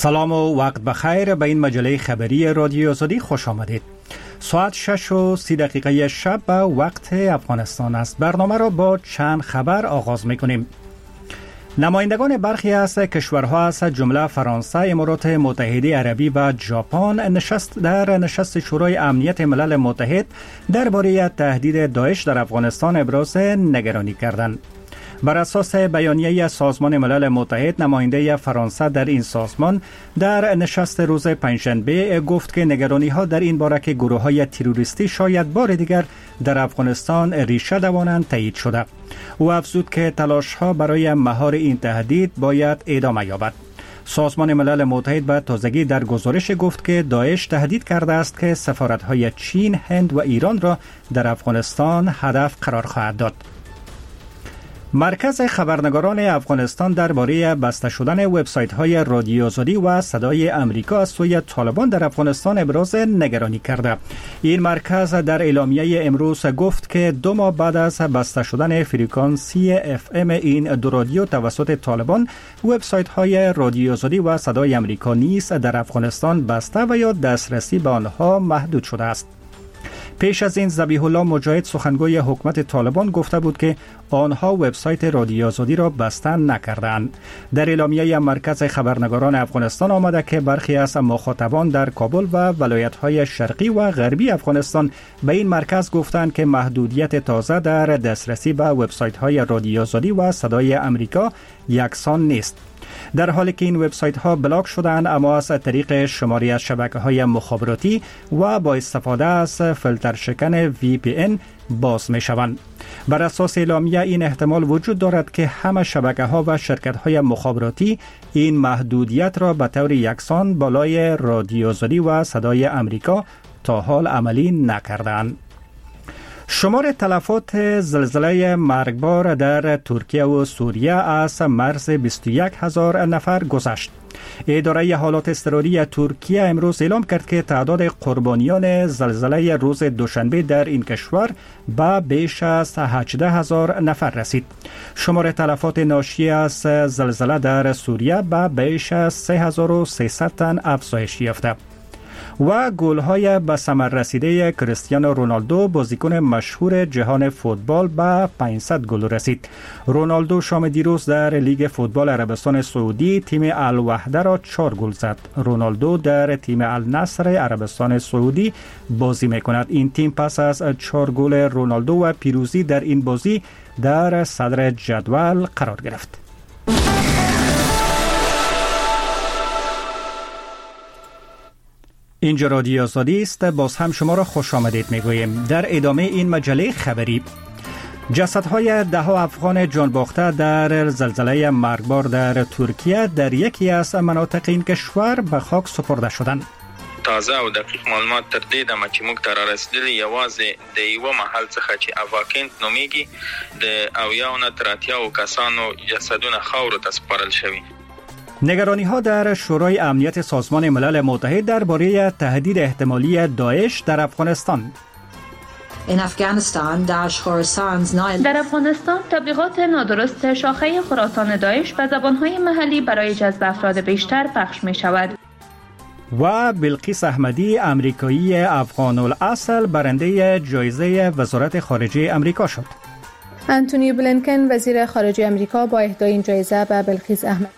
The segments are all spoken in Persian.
سلام و وقت بخیر. به این مجله خبری رادیو آزادی خوش آمدید. ساعت 6:30 شب به وقت افغانستان است. برنامه را با چند خبر آغاز می‌کنیم. نمایندگان برخی از کشورها از جمله فرانسه، امارات متحده عربی و ژاپن در نشست شورای امنیت ملل متحد درباره تهدید داعش در افغانستان ابراز نگرانی کردند. بر اساس بیانیه سازمان ملل متحد، نماینده فرانسه در این سازمان در نشست روز پنجشنبه گفت که نگرانی‌ها در این باره که گروه‌های تروریستی شاید بار دیگر در افغانستان ریشه دوانند تایید شده. او افزود که تلاش‌ها برای مهار این تهدید باید ادامه یابد. سازمان ملل متحد به تازگی در گزارش گفت که داعش تهدید کرده است که سفارت‌های چین، هند و ایران را در افغانستان هدف قرار خواهد داد. مرکز خبرنگاران افغانستان درباره بسته شدن وبسایت‌های رادیو آزادی و صدای امریکا از سوی طالبان در افغانستان ابراز نگرانی کرده. این مرکز در اعلامیه امروز گفت که 2 ماه بعد از بسته شدن فرکانسی FM این دو رادیو توسط طالبان، وبسایت‌های رادیو آزادی و صدای امریکا نیز در افغانستان بسته و یا دسترسی به آنها محدود شده است. پیش از این ذبیح الله مجاهد، سخنگوی حکومت طالبان، گفته بود که آنها وبسایت رادیو آزادی را بسته نکردند. در اعلامیه مرکز خبرنگاران افغانستان آمده که برخی از مخاطبان در کابل و ولایت‌های شرقی و غربی افغانستان به این مرکز گفتند که محدودیت تازه در دسترسی به وبسایت‌های رادیو آزادی و صدای امریکا یکسان نیست. در حالی که این وبسایت ها بلاک شدند، اما از طریق شماری از شبکه‌های مخابراتی و با استفاده از فیلتر شکن VPN باز می شوند. بر اساس اعلامیه این احتمال وجود دارد که همه شبکه‌ها و شرکت‌های مخابراتی این محدودیت را به طور یکسان بالای رادیو آزادی و صدای امریکا تا حال عملی نکردند. شمار تلفات زلزله مرگبار در ترکیه و سوریه از مرز 21,000 نفر گذشت. اداره حالات اضطراری ترکیه امروز اعلام کرد که تعداد قربانیان زلزله روز دوشنبه در این کشور به بیش از 18,000 نفر رسید. شمار تلفات ناشی از زلزله در سوریه به بیش از 3,300 تن افزایش یافته. و گل‌های به ثمر رسیده کریستیانو رونالدو، بازیکن مشهور جهان فوتبال، به 500 گل رسید. رونالدو شام دیروز در لیگ فوتبال عربستان سعودی تیم الوحده را 4 گل زد. رونالدو در تیم النصر عربستان سعودی بازی می‌کند. این تیم پس از 4 گل رونالدو و پیروزی در این بازی در صدر جدول قرار گرفت. اینجا رادیو آزادی است. باز هم شما را خوش آمدید میگوییم. در ادامه این مجله خبری، جسدهای 10 افغان جان باخته در زلزله مرگبار در ترکیه در یکی از مناطق این کشور به خاک سپرده شدند. تازه او دقیق معلومات تر دې دمه چې موږ ته را رسېدلي یوازې د یوه محل څخه چې اواکینت نومیږي د اویاو نه تر اتیاو کسانو جسدونه خاورو ته سپارل شوي. نگرانی ها در شورای امنیت سازمان ملل متحد درباره تهدید احتمالی داعش در افغانستان. در افغانستان تبلیغات نادرست شاخه خراسان داعش به زبانهای محلی برای جذب افراد بیشتر پخش می شود. و بلقیس احمدی، امریکایی افغان الاصل، برنده جایزه وزارت خارجه امریکا شد. انتونی بلینکن، وزیر خارجه امریکا، با اهدای این جایزه به بلقیس احمدی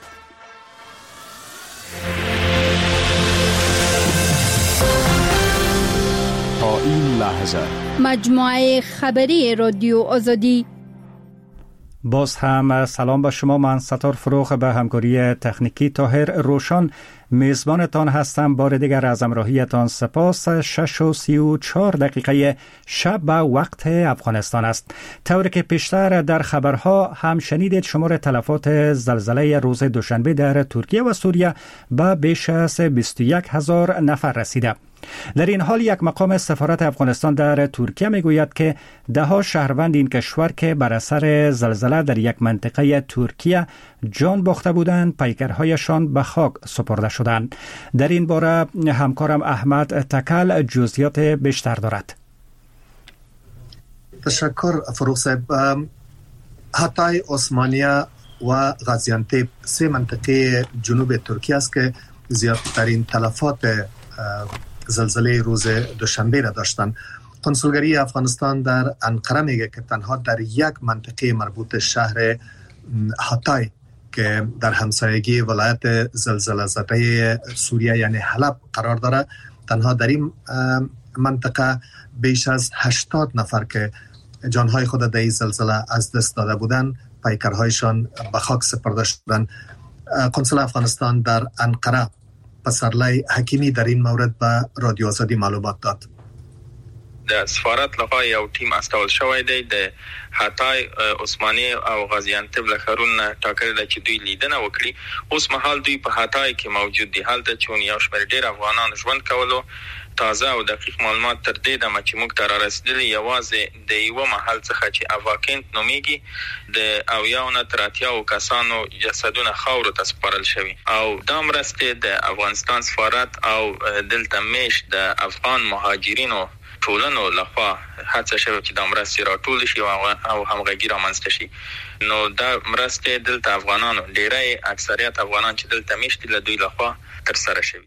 این لحظه مجموعه خبری رادیو آزادی. باز هم سلام به شما. من ستار فروغ به همکاری تکنیکی طاهر روشن میزبانتان هستم. بار دیگر از همراهیتان سپاس. 6:34 شب به وقت افغانستان است. طوری که پیشتر در خبرها هم شنیدید، شمار تلفات زلزله روز دوشنبه در ترکیه و سوریه به بیش از 21,000 نفر رسیده. در این حال یک مقام سفارت افغانستان در ترکیه میگوید که 10 شهروند این کشور که بر اثر زلزله در یک منطقه ترکیه جان باخته بودند، پیکرهایشان به خاک سپرده شدند. در این باره همکارم احمد تکل جزئیات بیشتر دارد. تشکر فروغ صاحب. هاتای، عثمانیه و غازیانتپ 3 منطقه جنوب ترکیه است که زیادترین تلفات زلزله روز دوشنبه را داشتند. کنسولگری افغانستان در انقره میگه که تنها در یک منطقه مربوط شهر هاتای که در همسایگی ولایت زلزله زده سوریه یعنی حلب قرار داره، تنها در این منطقه بیش از 80 نفر که جانهای خود در این زلزله از دست داده بودند پیکرهایشان به خاک سپرده شدند. قنصل افغانستان در انقره پسرلی حکیمی در این مورد به رادیو آزادی معلومات داد. د سفارت لخوا یو ټیم استول شوی دی د هاتای عثماني او غازیانتب له ښارونو ټاکلي ده چې دوی لیدنه وکړي. اوس مهال دوی په هاتای کې موجود دي. هلته چې یو شمېر ډېر افغانان ژوند کولو. تازه او دقیق معلومات تر دې دمه چې موږ ته رارسېدلي یوازې د یوه محل څخه چې اواکینت نومیږي د 70 نه تر 80 کسانو جسدونه خاورو ته سپارل شوي او دا مرستې د افغانستان سفارت او دلته میشت د افغان مهاجرینو ټولنو لخوا هڅه شوه چې د مرستې راټول شي او همغږي رامنځته شي. نو دا مرستې دلته افغانانو ډیری اکثریت افغانان چې دلته میشت له دوی لخوا ترسره شوي.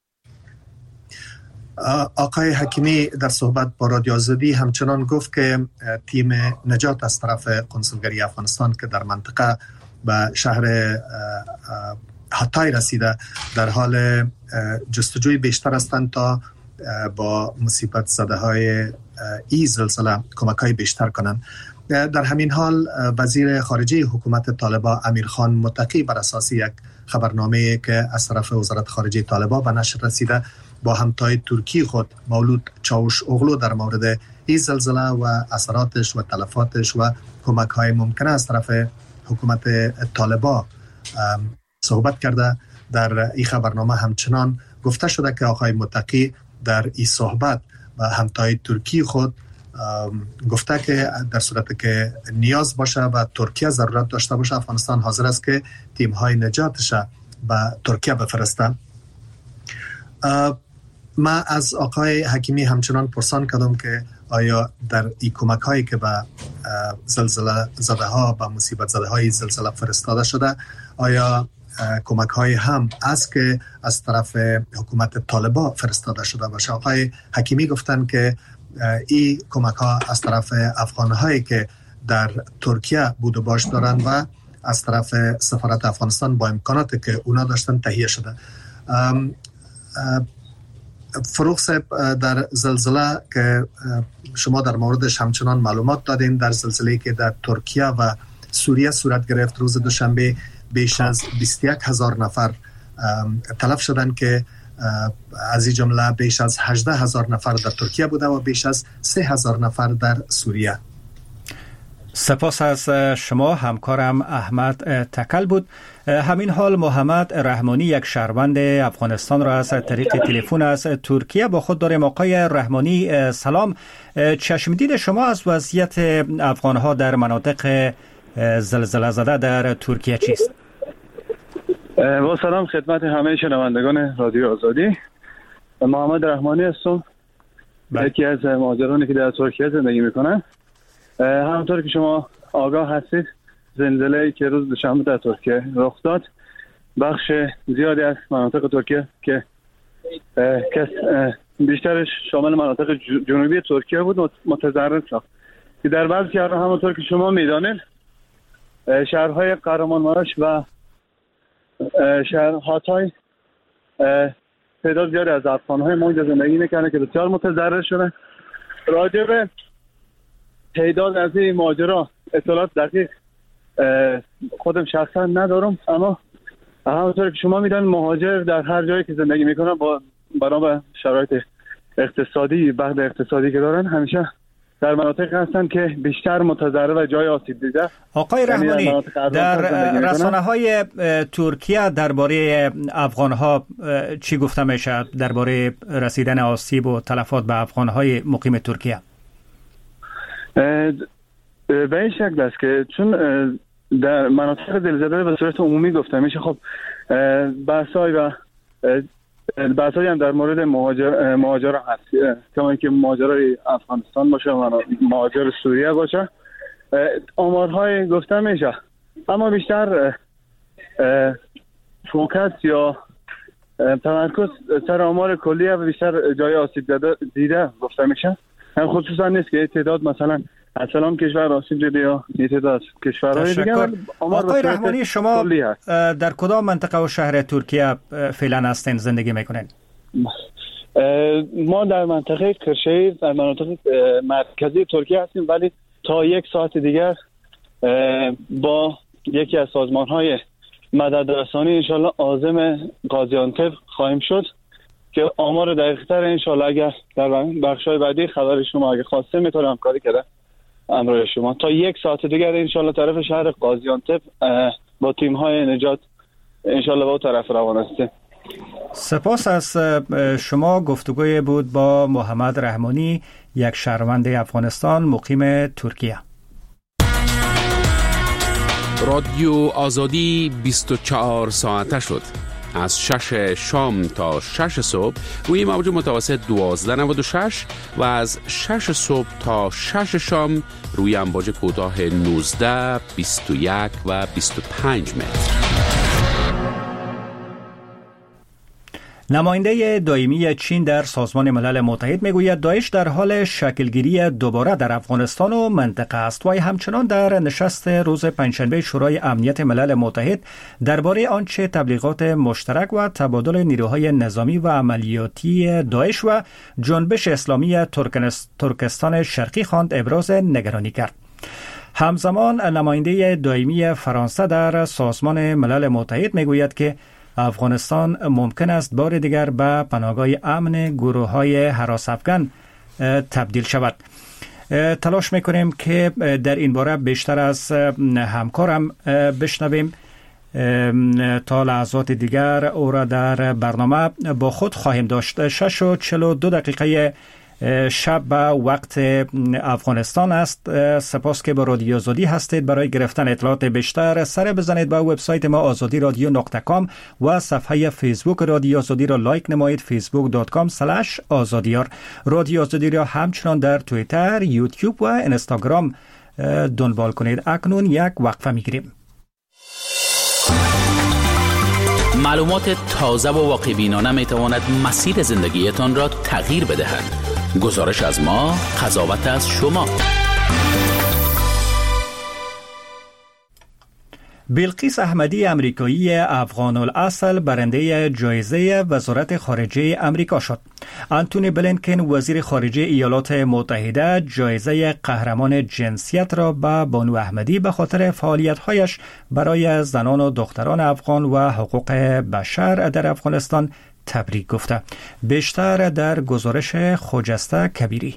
آقای حکیمی در صحبت با رادیو آزادی همچنان گفت که تیم نجات از طرف کنسولگری افغانستان که در منطقه به شهر هاتای رسیده در حال جستجوی بیشتر هستند تا با مصیبت زده های این زلزله کمک های بیشتر کنند. در همین حال وزیر خارجه حکومت طالبان امیرخان متقی بر اساس یک خبرنامه که از طرف وزارت خارجه طالبان به نشر رسیده با همتای ترکی خود مولود چاوش اغلو در مورد این زلزله و اثراتش و تلفاتش و کمک های ممکنه از طرف حکومت طالبان صحبت کرده. در این خبرنامه همچنان گفته شده که آقای متقی در این صحبت و همتای ترکی خود گفته که در صورت که نیاز باشه و ترکیه ضرورت داشته باشه افغانستان حاضر است که تیم های نجاتش به ترکیه بفرسته. ما از آقای حکیمی همچنان پرسان کردم که آیا در این کمک هایی که به زلزله زده ها به مصیبت زده های زلزله فرستاده شده آیا کمک های هم است که از طرف حکومت طالبان فرستاده شده باشه. آقای حکیمی گفتن که این کمک ها از طرف افغان هایی که در ترکیه بود و باش دارند و از طرف سفارت افغانستان با امکاناتی که اونا داشتن تهیه شده. فروغ صاحب، در زلزله که شما در موردش همچنان معلومات دادین، در زلزله‌ای که در ترکیه و سوریه صورت گرفت روز دوشنبه بیش از 21,000 نفر تلف شدند که از این جمله بیش از 18,000 نفر در ترکیه بوده و بیش از 3,000 نفر در سوریه. سپاس از شما. همکارم احمد تکل بود. همین حال محمد رحمانی، یک شهروند افغانستان را از طریق تلفن از ترکیه با خود داریم. آقای رحمانی سلام. چشمدید شما از وضعیت افغانها در مناطق زلزله زده در ترکیه چیست؟ با سلام خدمت همه شنوندگان رادیو آزادی. محمد رحمانی هستم، یکی از مهاجرانی که در ترکیه زندگی میکنن. همونطور که شما آگاه هستید زلزله‌ای که روز دوشنبه در ترکیه رخ داد بخش زیادی از مناطق ترکیه که بیشترش شامل مناطق جنوبی ترکیه بود متضرر شد که در بعضی شهرها همونطور که شما میدانید شهرهای قهرمانمراش و شهر هاتای تعداد زیادی از افغان‌های ما اینجا زندگی میکنن که بسیار متضرر شدن. راجع به تعداد از این ماجرا اطلاعات دقیق خودم شخصا ندارم، اما همونطور که شما میدونید مهاجر در هر جایی که زندگی میکنن با بنا شرایط اقتصادی بعد اقتصادی که دارن همیشه در مناطق هستن که بیشتر متضرر و جای آسیب دیده. آقای رحمانی، در رسانه‌های ترکیه درباره افغان‌ها چی گفته میشه درباره رسیدن آسیب و تلفات به افغان‌های مقیم ترکیه؟ به این شکل است که چون در مناطق زلزله به صورت عمومی گفته میشه، خب بحثایی هم در مورد مهاجران هست، کما اینکه مهاجرای افغانستان باشه و مهاجر سوریه باشه، آمارهای گفته میشه، اما بیشتر فوکس یا تمرکز سر آمار کلیه و بیشتر جای آسیب دیده گفته میشه. هم خصوصا نیست که تعداد مثلا از سلام کشور آسیب دیده یا تعداد کشورهای دیگه. آقای رحمانی، شما در کدام منطقه و شهر ترکیه فعلا هستین زندگی میکنین؟ ما در منطقه کرشیر در مناطق مرکزی ترکیه هستیم، ولی تا 1 ساعت دیگر با یکی از سازمان‌های مددرسانی انشالله عازم غازیانتب خواهیم شد که آمار دقیق‌تر انشالله اگر در بخش‌های بعدی خبر شما اگر خواسته میتونم همکاری کنم امروز شما. تا 1 ساعت دیگر انشالله طرف شهر غازیانتب با تیم‌های نجات انشالله با طرف روان هستیم. سپاس از شما. گفتگوی بود با محمد رحمانی، یک شهروند افغانستان مقیم ترکیه. رادیو آزادی 24 ساعته شد. از 6 شام تا 6 صبح روی موج متوسط 1296 و از 6 صبح تا 6 شام روی امواج کوتاه 19، 21 و 25 متر. نماینده دائمی چین در سازمان ملل متحد میگوید داعش در حال شکلگیری دوباره در افغانستان و منطقه است و همچنان در نشست روز پنجشنبه شورای امنیت ملل متحد درباره آنچه تبلیغات مشترک و تبادل نیروهای نظامی و عملیاتی داعش و جنبش اسلامی ترکستان شرقی خواند ابراز نگرانی کرد. همزمان نماینده دائمی فرانسه در سازمان ملل متحد میگوید که افغانستان ممکن است بار دیگر به پناهگاه امن گروه‌های هراس افغان تبدیل شود. تلاش میکنیم که در این باره بیشتر از همکارم بشنویم. تا لحظات دیگر او را در برنامه با خود خواهیم داشت. 6:42 شب به وقت افغانستان است. سپاس که با رادیو آزادی هستید. برای گرفتن اطلاعات بیشتر سر بزنید به وبسایت ما azadiradyo.com و صفحه فیسبوک رادیو آزادی را لایک نمایید facebook.com/azadiyar. رادیو آزادی را همچنان در توییتر، یوتیوب و اینستاگرام دنبال کنید. اکنون یک وقفه میگیریم. معلومات تازه و واقع بینانه می تواند مسیر زندگیتان را تغییر بدهد. گزارش از ما، قضاوت از شما. بلقیس احمدی امریکایی افغان الاصل برنده جایزه وزارت خارجه امریکا شد. آنتونی بلینکن وزیر خارجه ایالات متحده جایزه قهرمان جنسیت را به بانو احمدی به خاطر فعالیت‌هایش برای زنان و دختران افغان و حقوق بشر در افغانستان تبریک گفته. بیشتر در گزارش خجسته کبیری.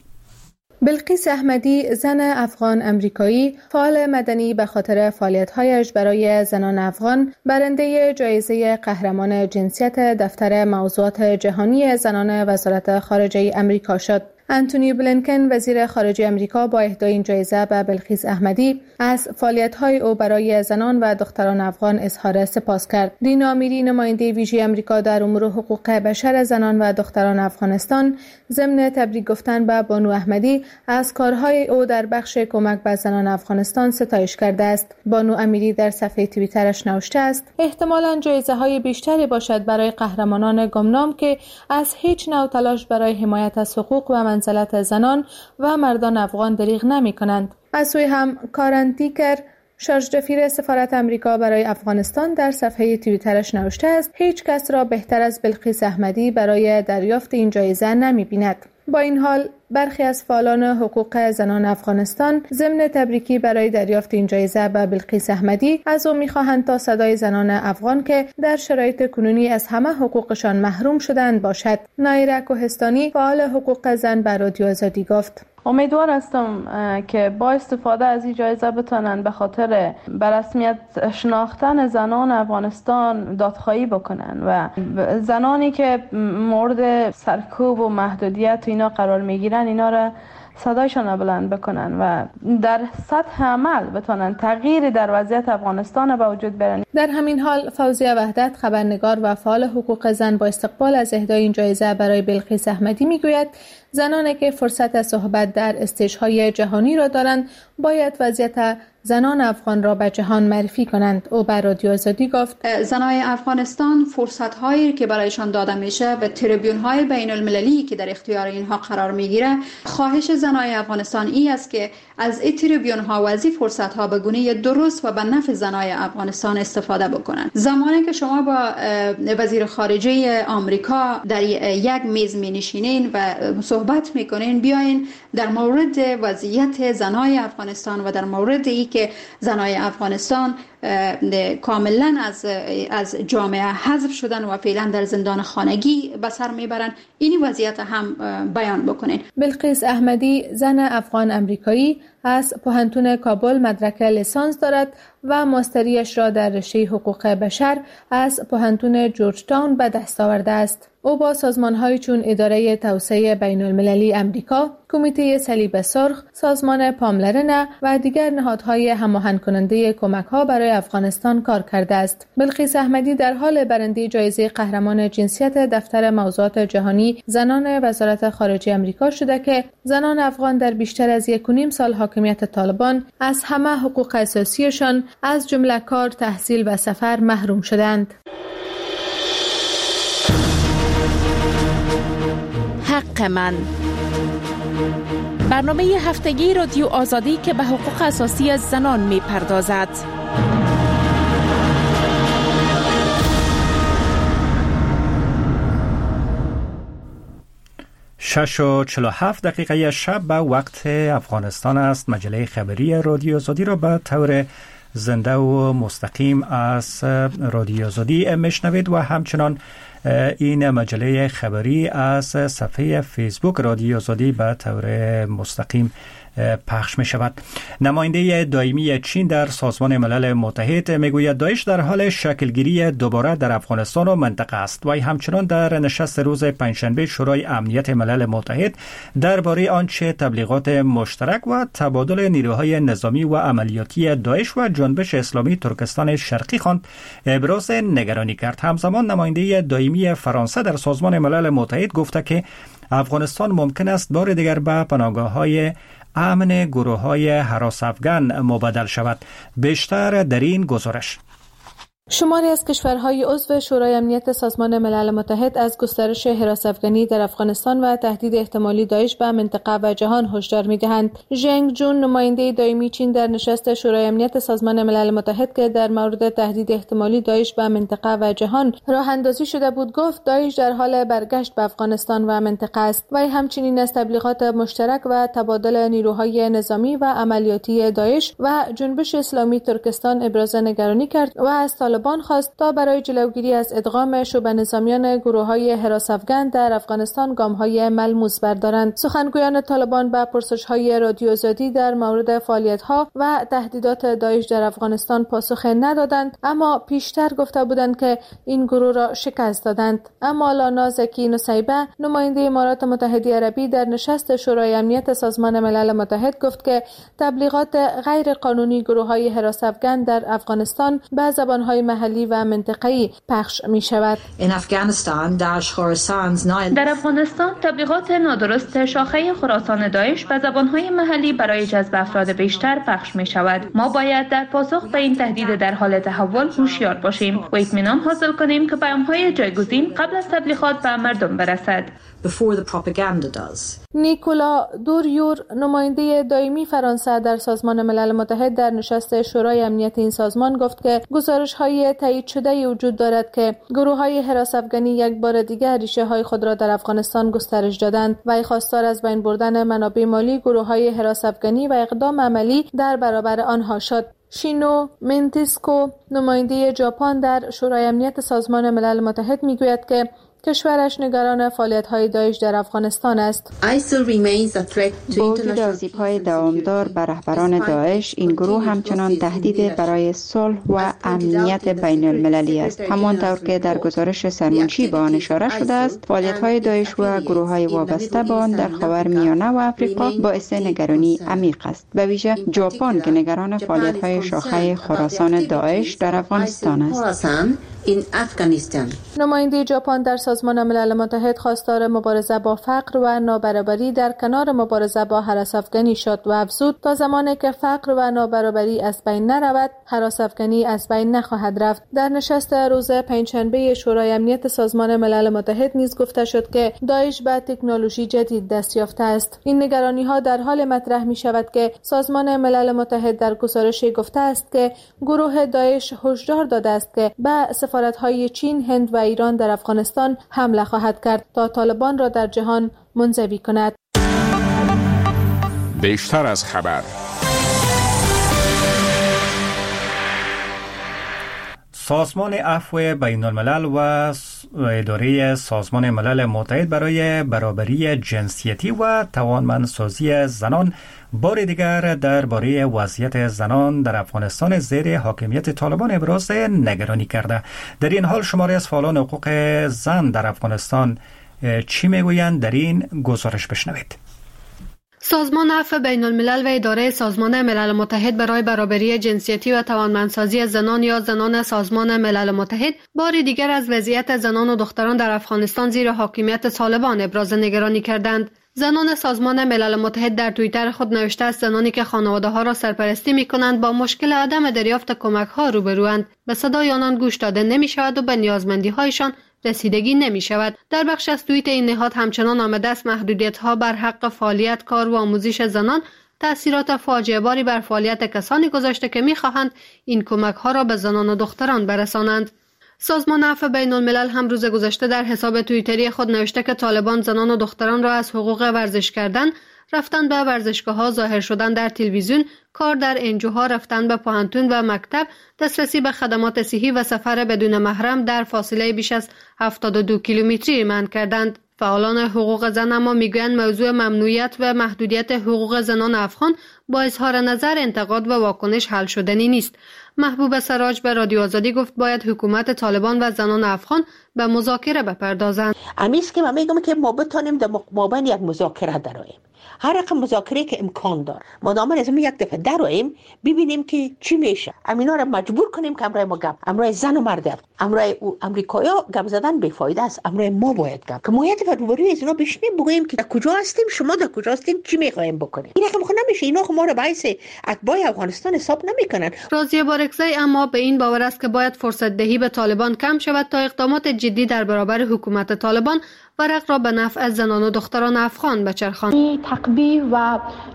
بلقیس احمدی، زن افغان امریکایی، فعال مدنی به خاطر فعالیت‌هایش برای زنان افغان، برنده جایزه قهرمان جنسیت دفتر موضوعات جهانی زنان وزارت خارجه امریکا شد. آنتونی بلینکن وزیر خارجه امریکا با اهدای این جایزه به بلقیس احمدی از فعالیت‌های او برای زنان و دختران افغان اظهار سپاس کرد. دینا امیری، نماینده ویژه امریکا در امور حقوق بشر زنان و دختران افغانستان، ضمن تبریک گفتن به بانو احمدی از کارهای او در بخش کمک به زنان افغانستان ستایش کرده است. بانو امیری در صفحه توییترش نوشته است: احتمالاً جایزه‌های بیشتری باشد برای قهرمانان گمنام که از هیچ نوع تلاش برای حمایت از حقوق و منزلت زنان و مردان افغان دریغ نمی کنند. از سوی هم کارن تیکر، شارژ دفیر سفارت امریکا برای افغانستان در صفحه توییترش نوشته است: هیچ کس را بهتر از بلقیس احمدی برای دریافت این جایزه نمی بیند. با این حال برخی از فعالان حقوق زنان افغانستان ضمن تبریکی برای دریافت این جایزه به بلقیس احمدی از او می‌خواهند تا صدای زنان افغان که در شرایط کنونی از همه حقوقشان محروم شدند باشد. نایره کوهستانی، فعال حقوق زن، به رادیو آزادی گفت: امیدوار هستم که با استفاده از این جایزه بتونن به خاطر به رسمیت شناختن زنان افغانستان دادخواهی بکنن و زنانی که مورد سرکوب و محدودیت اینا قرار میگیرن اینا را صدایشان بلند بکنن و در سطح عمل بتونن تغییری در وضعیت افغانستان به وجود بیارن. در همین حال فوزیه وحدت، خبرنگار و فعال حقوق زن، با استقبال از اهدای این جایزه برای بلقیس احمدی میگوید زنانی که فرصت صحبت در استیج‌های جهانی را دارند باید وضعیت زنان افغان را به جهان معرفی کنند. او به رادیو آزادی گفت زنای افغانستان فرصت‌هایی که برایشان داده میشه به تریبیون‌های بین المللی که در اختیار اینها قرار میگیره، خواهش زنای افغانستان این است که از این تریبیون‌ها و از این فرصت‌ها به گونه درست و به نفع زنای افغانستان استفاده بکنند. زمانی که شما با وزیر خارجه آمریکا در یک میز می‌نشینین و صحبت می‌کنین، بیاین در مورد وضعیت زنای افغانستان و در مورد ای که زنای افغانستان کاملا از جامعه حذف شدن و فعلا در زندان خانگی به سر میبرن، این وضعیت هم بیان بکنین. بلقیس احمدی، زن افغان امریکایی، از پوهنتون کابل مدرک لیسانس دارد و ماستریش را در رشته حقوق بشر از پوهنتون جورج تاون به دست آورده است. او با سازمان‌های چون اداره توسعه بین‌المللی امریکا، کمیته صلیب سرخ، سازمان پاملرنه و دیگر نهادهای هماهنگ کننده کمک‌ها برای افغانستان کار کرده است. بلقیس احمدی در حال برنده جایزه قهرمان جنسیت دفتر موضوعات جهانی زنان وزارت خارجه امریکا شده که زنان افغان در بیشتر از 1.5 سال حاکمیت طالبان از همه حقوق اساسیشان از جمله کار، تحصیل و سفر محروم شدند. حق من، برنامه هفتگی رادیو آزادی که به حقوق اساسی زنان می پردازد. 6:47 شب به وقت افغانستان است. مجله خبری رادیو آزادی را به طور زنده و مستقیم از رادیو آزادی میشنوید و همچنان این مجله خبری از صفحه فیسبوک رادیو آزادی به طور مستقیم پخش می شود. نماینده دائمی چین در سازمان ملل متحد میگوید داعش در حال شکلگیری دوباره در افغانستان و منطقه است. و همچنان در نشست روز پنجشنبه شورای امنیت ملل متحد درباره آنچه تبلیغات مشترک و تبادل نیروهای نظامی و عملیاتی داعش و جنبش اسلامی ترکستان شرقی خواند ابراز نگرانی کرد. همزمان نماینده دائمی فرانسه در سازمان ملل متحد گفته که افغانستان ممکن است بار دیگر به پناهگاه‌های امن گروه‌های هراس افغان مبادل شود. بیشتر در این گزارش. شماری از کشورهای عضو شورای امنیت سازمان ملل متحد از گسترش هراس افغانی در افغانستان و تهدید احتمالی داعش به منطقه و جهان هشدار می‌دهند. ژنگ جون، نماینده دائمی چین در نشست شورای امنیت سازمان ملل متحد که در مورد تهدید احتمالی داعش به منطقه و جهان راه اندازی شده بود، گفت داعش در حال برگشت به افغانستان و منطقه است. و همچنین از تبلیغات مشترک و تبادل نیروهای نظامی و عملیاتی داعش و جنبش اسلامی ترکستان ابراز نگرانی کرد و از طالبان خواست تا برای جلوگیری از ادغام شبه نظامیان گروه‌های هراس افغان در افغانستان گام‌های ملموس بردارند. سخنگویان طالبان به پرسش‌های رادیو آزادی در مورد فعالیت‌ها و تهدیدات داعش در افغانستان پاسخ ندادند، اما پیشتر گفته بودند که این گروه را شکست دادند. اما لانا زکی نصیبه، نماینده امارات متحده عربی در نشست شورای امنیت سازمان ملل متحد گفت که تبلیغات غیر قانونی گروه‌های هراس افغان در افغانستان به زبان‌های محلی و منطقه‌ای پخش می شود. در افغانستان تبلیغات نادرست شاخه خراسان داعش به زبان‌های محلی برای جذب افراد بیشتر پخش می شود. ما باید در پاسخ به این تهدید در حال تحول هوشیار باشیم و اطمینان حاصل کنیم که پیام‌های جایگزین قبل از تبلیغات به مردم برسد. نیکولا دوریور، نماینده دائمی فرانسه در سازمان ملل متحد در نشست شورای امنیت این سازمان گفت که گزارش‌های تایید شده وجود دارد که گروه‌های هراس افغانی یک بار دیگر ریشه‌های خود را در افغانستان گسترش دادند و خواستار از بین بردن منابع مالی گروه‌های هراس افغانی و اقدام عملی در برابر آنها شد. شینو منتیسکو، نماینده ژاپن در شورای امنیت سازمان ملل متحد میگوید که کشورش نگران فعالیت‌های داعش در افغانستان است. با وجود آسیب‌های دوامدار بر رهبران داعش، این گروه همچنان تهدید برای صلح و امنیت بین المللی است. همانطور که در گزارش سرمنشی به آن اشاره شده است، فعالیت‌های داعش و گروه‌های وابسته به آن در خاورمیانه و آفریقا باعث نگرانی عمیق است. به ویژه ژاپن که نگران فعالیت‌های شاخه خراسان داعش در افغانستان است. in Afghanistan. نماینده ژاپن در سازمان ملل متحد خواستار مبارزه با فقر و نابرابری در کنار مبارزه با هراس افغانی شد و افزود تا زمانی که فقر و نابرابری از بین نرود، هراس افغانی از بین نخواهد رفت. در نشست روز پنجشنبه شورای امنیت سازمان ملل متحد نیز گفته شد که داعش به تکنولوژی جدید دست یافته است. این نگرانی‌ها در حال مطرح می‌شود که سازمان ملل متحد در گزارشی گفته است که گروه داعش هشدار داده است که به سفارت‌های چین، هند و ایران در افغانستان حمله خواهد کرد تا طالبان را در جهان منزوی کند. بیشتر از خبر. سازمان عفو بین الملل و اداره سازمان ملل متحد برای برابری جنسیتی و توانمندسازی زنان بار دیگر درباره وضعیت زنان در افغانستان زیر حاکمیت طالبان ابراز نگرانی کرده. در این حال شماری از فعالان حقوق زن در افغانستان چی میگویند؟ در این گزارش بشنوید. سازمان عفو بین الملل و اداره سازمان ملل متحد برای برابری جنسیتی و توانمندسازی زنان یا زنان سازمان ملل متحد بار دیگر از وضعیت زنان و دختران در افغانستان زیر حاکمیت طالبان ابراز نگرانی کردند. زنان سازمان ملل متحد در توییتر خود نوشته است زنانی که خانواده‌ها را سرپرستی می‌کنند با مشکل عدم دریافت کمک‌ها روبروند. به صدای آنان گوش داده نمی‌شود و به نیازمندی‌هایشان رسیدگی نمی شود. در بخش از توییت این نهاد همچنان آمده است محدودیت‌ها بر حق فعالیت، کار و آموزش زنان تأثیرات فاجعه باری بر فعالیت کسانی گذاشته که می‌خواهند این کمک‌ها را به زنان و دختران برسانند. سازمان عفو بین الملل هم روز گذشته در حساب توییتری خود نوشته که طالبان زنان و دختران را از حقوق ورزش کردن، رفتن به ورزشگاه‌ها، ظاهر شدن در تلویزیون، کار در انجوها، رفتن به پوهنتون و مکتب، دسترسی به خدمات صحی و سفر بدون محرم در فاصله بیش از 72 کیلومتری منع کردند. فعالان حقوق زن اما میگویند موضوع ممنوعیت و محدودیت حقوق زنان افغان با اظهار نظر، انتقاد و واکنش حل شدنی نیست. محبوب سراج به رادیو آزادی گفت باید حکومت طالبان و زنان افغان به مذاکره بپردازند. امیست که من میگم که ما بتونیم در مابین یک مذاکره درآییم. هر رقم مذاکره که امکان داره مادام از یک دفعه درآییم ببینیم که چی میشه. امینا رو مجبور کنیم که امروز ما گپ، امروز زن و مرد، امروز امریکایی‌ها گپ زدن بی‌فایده است. امروز ما باید گپ که مویت روبروی از اینا بشینیم بگوییم که کجا هستیم، شما در کجا هستین، چی می‌خوایم بکنیم. این رقم نمیشه. اینا ما رو باعث اتباع افغانستان حساب نمیکنن. راضیه بارکزی اما به این باور است که باید فرصت دهی به طالبان کم شود تا اقدامات جدی در برابر حکومت طالبان ورق را به نفع زنان و دختران افغان بچرخاند. تقبیح و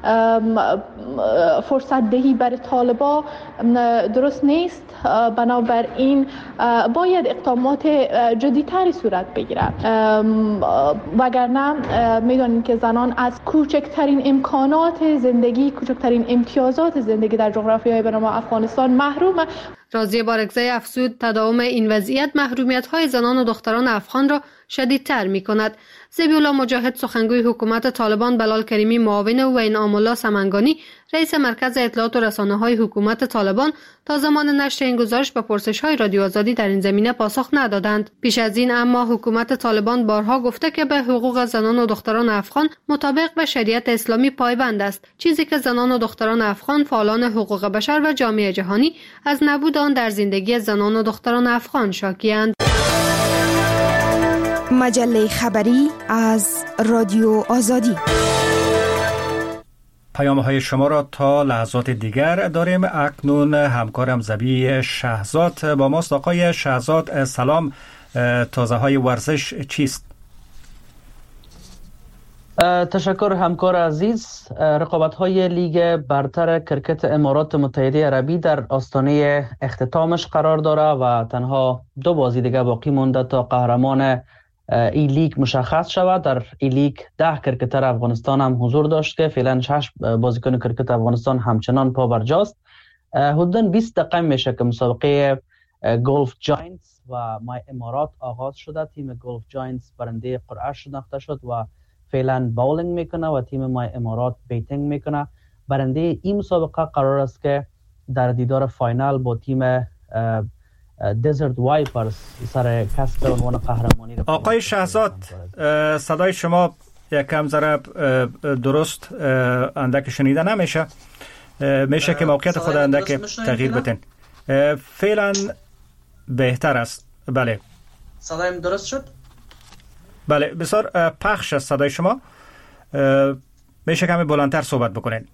فرصت دهی برای طالبان درست نیست. بنابراین باید اقدامات جدی‌تری صورت بگیرد، وگرنه میدانیم که زنان از کوچکترین امکانات زندگی، کوچکترین امتیازات زندگی در جغرافیای به نام افغانستان محروم. راضیه بارکزی افزود تداوم این وضعیت محرومیت‌های زنان و دختران افغان را شدیدتر می‌کند. ذبیح‌الله مجاهد سخنگوی حکومت طالبان، بلال کریمی معاون او و انعام الله سمنگانی رئیس مرکز اطلاعات و رسانه‌های حکومت طالبان تا زمان نشر این گزارش به پرسش‌های رادیو آزادی در این زمینه پاسخ ندادند. پیش از این اما حکومت طالبان بارها گفته که به حقوق زنان و دختران افغان مطابق به شریعت اسلامی پایبند است، چیزی که زنان و دختران افغان، فعالان حقوق بشر و جامعه جهانی از نبود آن در زندگی زنان و دختران افغان شاکی‌اند. مجله خبری از رادیو آزادی. پیام‌های شما را تا لحظات دیگر داریم. اکنون همکارم زبی شهزاد با ماست. آقای شهزاد سلام، تازه های ورزش چیست؟ تشکر همکار عزیز. رقابت‌های لیگ برتر کرکت امارات متحده عربی در آستانه اختتامش قرار داره و تنها 2 بازی دیگه باقی مونده تا قهرمان این لیگ مشخص شود. در این لیگ 10 کرکتر افغانستان هم حضور داشت که فعلا 6 بازیکن کرکت افغانستان همچنان پا برجاست. حدوداً 20 دقیقه میشه که مسابقه گولف جاینتس و مای امارات آغاز شده. تیم گولف جاینتس برنده قرعه شناخته شد و فعلا باولینگ میکنه و تیم مای امارات بیتینگ میکنه. برنده این مسابقه قرار است که در دیدار فاینال با تیم دزرت وایپرز سر کسب عنوان قهرمانی. آقای شهزاد صدای شما یکم ذره درست اندک شنیده نمیشه. میشه که موقعیت خود اندک تغییر بتین. فعلا بهتر است. بله. صدایم درست شد؟ بله بسیار پخش است صدای شما. میشه کمی بلندتر صحبت بکنین.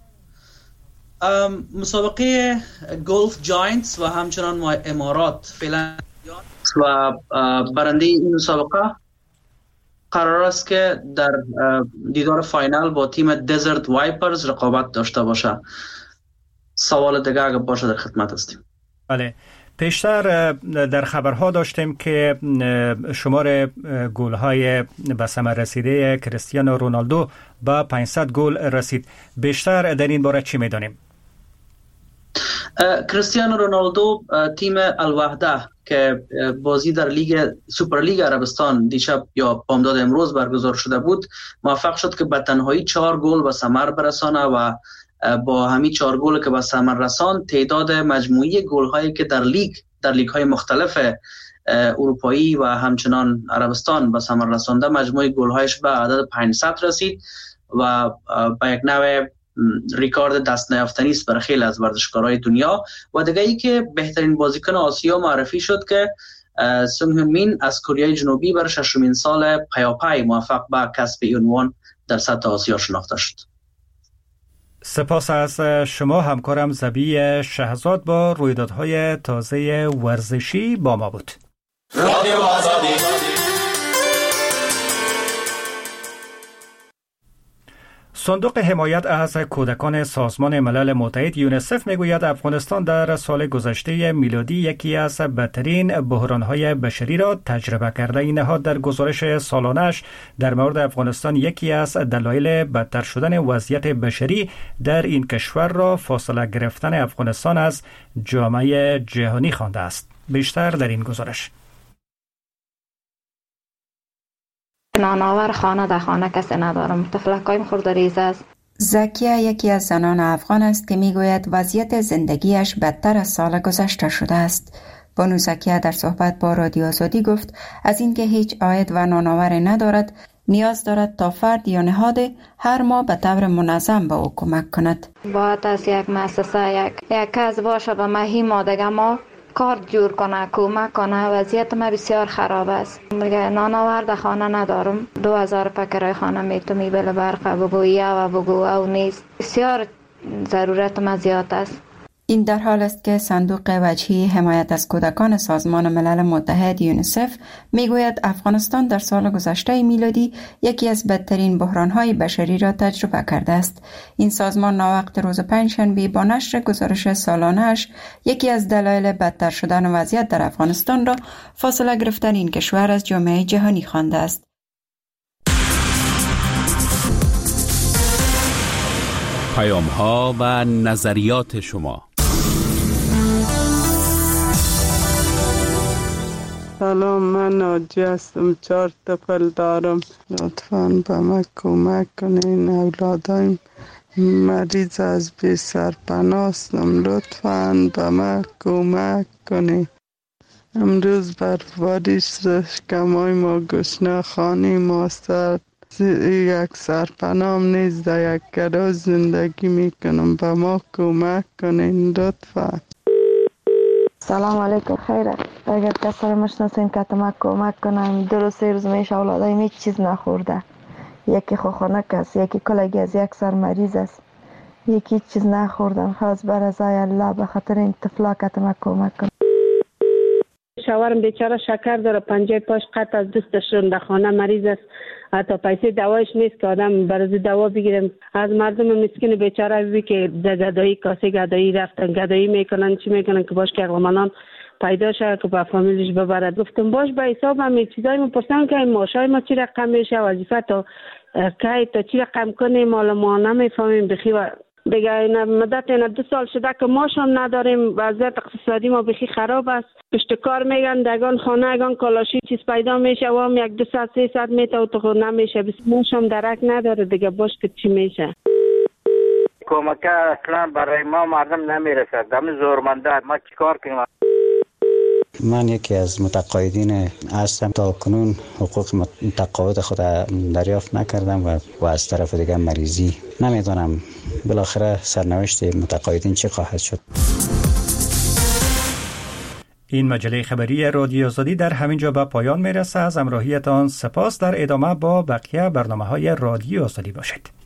مسابقه گلف جاینتس و همچنان امارات فعلا و برنده این مسابقه قرار است که در دیدار فاینال با تیم دزرت وایپرز رقابت داشته باشه. سوال دیگه اگه باشه در خدمت هستیم. بله. پیشتر در خبرها داشتیم که شمار گل‌های به ثمر رسیده کریستیانو رونالدو با 500 گل رسید. بیشتر در این باره چی می‌دانیم؟ کریستیانو رونالدو تیم الوحده که بازی در لیگ سوپر لیگ عربستان دیشب یا بامداد امروز برگزار شده بود، موفق شد که به تنهایی 4 گل به ثمر برسانه و با همین 4 گل که به ثمر رساند تعداد مجموعی گل‌هایی که در لیگ‌های مختلف اروپایی و همچنان عربستان به ثمر رسانده، مجموع گل‌هایش به عدد 500 رسید و به یک نوع ریکارد دست نیافتنی است برای خیلی از ورزشکارهای دنیا. و دیگه ای که بهترین بازیکن آسیا معرفی شد که سونگ هون مین از کره جنوبی بر 6مین سال پیاپی موفق به کسب این عنوان در سطح آسیا شناخته شد. سپاس از شما همکارم زبی شهزاد با رویدادهای تازه ورزشی با ما بود. رادیو آزادی. صندوق حمایت از کودکان سازمان ملل متحد یونیسف میگوید افغانستان در سال گذشته میلادی یکی از بدترین بحران‌های بشری را تجربه کرده. این نهاد در گزارش سالانه‌اش در مورد افغانستان یکی از دلایل بدتر شدن وضعیت بشری در این کشور را فاصله گرفتن افغانستان از جامعه جهانی خوانده است. بیشتر در این گزارش. نانآور خانه در خانه کسی ندارم. تفلکایم خورده ریزه است. زکیه یکی از زنان افغان است که میگوید وضعیت زندگیش بدتر از سال گذشته شده است. بانو زکیه در صحبت با رادیو آزادی گفت از اینکه هیچ عاید و نانآوری ندارد، نیاز دارد تا فرد یا نهاد هر ماه به طور منظم به او کمک کند. باید از یک مؤسسه یک کس باشه به ماهی مادگه ما کارت جور کنه، کمک کنه. وضعیت ما بسیار خراب است. نانآور در خانه ندارم. 2000 پکرای خانه میتونی بل برق بگویه و بگوه و نیست. بسیار ضرورت ما زیاد است. این در حال است که صندوق وجهی حمایت از کودکان سازمان ملل متحد یونیسف میگوید افغانستان در سال گذشته میلادی یکی از بدترین بحران‌های بشری را تجربه کرده است. این سازمان ناوقت روز پنجشنبه با نشر گزارش سالانه‌اش یکی از دلایل بدتر شدن وضعیت در افغانستان را فاصله گرفتن این کشور از جامعه جهانی خوانده است. پیام‌ها و نظریات شما. سلام، من ناجی هستم. 4 طفل دارم. لطفاً به من کمک کنین. اولادایم مریض از بی سرپناه هستم. لطفاً به من کمک کنین. امروز برفباری شکمای ما گشنه، خانه ما سرد، یک سرپناه نیز در یک گراج زندگی میکنم. به ما کمک کنین لطفاً. سلام علیکم. خیره اگر کسی رو مشناسین که ما کمک کنم. 2-3 روز میشه اولادایم هیچ چیز نخورده. یکی خوخانک است، یکی کلگی از یک سر مریض است، یکی هیچ چیز نخوردن. خواست بر رضای الله به خاطر این طفلا که ما کمک کنم. شوهرم بیچاره شکر داره، پنجه پاش قطع از دستشون در خانه مریض است. حتی پیسه دوایش نیست که آدم برای دوا بگیرم. از مردم مسکین بیچاره بی که گدایی کاسه گدایی رفتن گدایی میکنن، چی میکنن که باش که اغلمانان پیدا شد که با فامیلش ببرد. گفتم باش به حساب همین چیزایی میپرسن که این ماشای ما چی رقم میشه، وظیفه تا کی تا چی رقم کنیم، مال ما نمیفهمیم. بخی و دیگه این مدت این 2 سال شده که ماش هم نداریم. وضعیت اقتصادی ما بخی خراب است. پشت کار میگن دگان خانه اگان کالاشی چیز پیدا میشه و هم 100-300 میتر تو نمیشه. بس ماش هم درک نداره دیگه. باش که چی میشه. کمک اصلا برای ما مردم نمیرسد. دم زورمنده ما چیکار کنیم؟ من یکی از متقاعدین هستم. تا کنون حقوق متقاعد خود دریافت نکردم و از طرف دیگه مریضی. نمیدونم بالاخره سرنوشت متقاعدین چی خواهد شد. این مجله خبری رادیو آزادی در همین جا به پایان میرسه. از همراهیتان سپاس. در ادامه با بقیه برنامه‌های رادیو آزادی باشید.